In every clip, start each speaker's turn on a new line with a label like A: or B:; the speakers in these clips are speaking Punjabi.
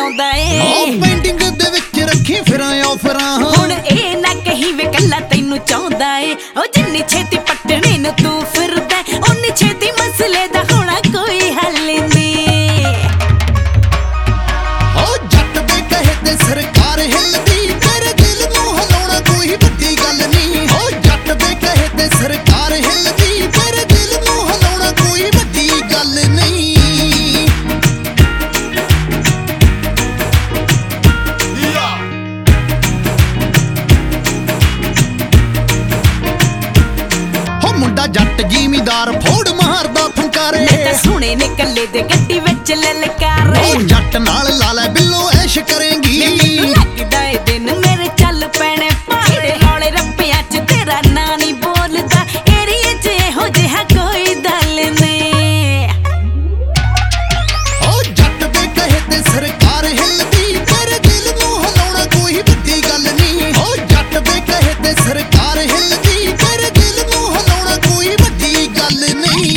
A: ਪਾਉਂਦਾ ਏ।
B: ਉਹ ਪੈਂਡਿੰਗ ਦੇ ਵਿੱਚ ਰੱਖੀ ਫਿਰਾਂ ਆਫਰਾਂ
A: ਹੁਣ ਇਹ ਨਾ ਕਹੀ ਵੇ ਕੱਲਾ ਤੈਨੂੰ ਚਾਹੁੰਦਾ ਏ। ਉਹ ਜਿੰਨੀ ਛੇਤੀ ਪੱਟਣੇ ਨੂੰ ਤੂੰ ਫਿਰਦਾ ਉਨੀ ਛੇਤੀ ਮਸਲੇ ਦਾ ਹੋਣਾ ਕੋਈ ਹੱਲ ਨਹੀਂ।
B: ਉਹ ਜੱਟ ਦੇ ਕਹੇ ਤੇ ਸਰਕਾਰ ਹਿੱਲਦੀ ਤੇਰੇ ਦਿਲ ਨੂੰ ਹਿਲਾਉਣਾ ਕੋਈ ਵੱਡੀ ਗੱਲ ਨਹੀਂ। ਉਹ ਜੱਟ ਦੇ ਕਹੇ ਤੇ ਸਰਕਾਰ ਹਿੱਲਦੀ ਤੇਰੇ ਦਿਲ ਨੂੰ ਹਿਲਾਉਣਾ ਕੋਈ ਵੱਡੀ ਗੱਲ ਨਹੀਂ। ਮੁੰਡਾ ਜੱਟ ਜ਼ਿਮੀਦਾਰ ਫੋੜ ਮਾਰਦਾ ਫੰਕਾਰੇ
A: ਤਾਂ ਸੁਣੇ ਨੇ ਕੱਲੇ ਦੇ ਗੱਡੀ ਵਿੱਚ ਲਲਕਾਰੇ।
B: ਉਹ ਜੱਟ ਨਾਲ ਲਾ ਲੈ ਬਿੱਲੋ ਐਸ਼ ਕਰੇਂਗੀ।
A: ਲੱਗਦਾ ਏ ਦਿਨ ਮੇਰੇ ਚੱਲ ਪੈਣੇ ਪਾੜੇ ਰੌਲੇ ਰੱਪਿਆਂ ਚ ਤੇਰਾ ਨਾਂ ਨਹੀਂ ਬੋਲਦਾ ਏਰੀਏ ਚ ਇਹੋ ਜਿਹਾ ਕੋਈ ਦਲ ਨਹੀਂ।
B: ਉਹ ਜੱਟ ਦੇ ਕਹੇ ਤੇ ਸਰਕਾਰ ਹਿੱਲਦੀ ਤੇਰੇ ਦਿਲ ਨੂੰ ਹਿਲਾਉਣਾ ਕੋਈ ਵੱਡੀ ਗੱਲ ਨਹੀਂ। ਉਹ ਜੱਟ ਦੇ ਕਹੇ ਤੇ ਸਰਕਾਰ ਹਿੱਲਦੀ ਤੇਰੇ ਦਿਲ ਨੂੰ ਹਿਲਾਉਣਾ ਕੋਈ ਵੱਡੀ ਗੱਲ ਨਹੀਂ।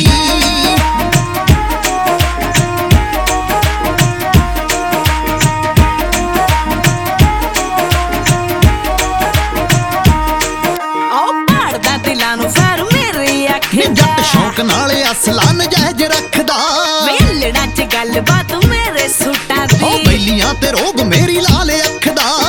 B: ਦਿਲਾਂ ਨੂੰ ਫਰ ਮੇਰੇ ਅੱਖਾਂ ਜੱਟ ਸ਼ੌਕ ਨਾਲ ਅਸਲਾ ਨਜਾਇਜ਼ ਰੱਖਦਾ
A: ਵੇਲਣਾ ਚ ਗੱਲਬਾਤ ਮੇਰੇ ਸੂਟਾਂ ਦੀ।
B: ਉਹ ਬੈਲੀਆਂ ਤੇ ਰੋਗ ਮੇਰੀ ਲਾਲ ਅੱਖ ਦਾ।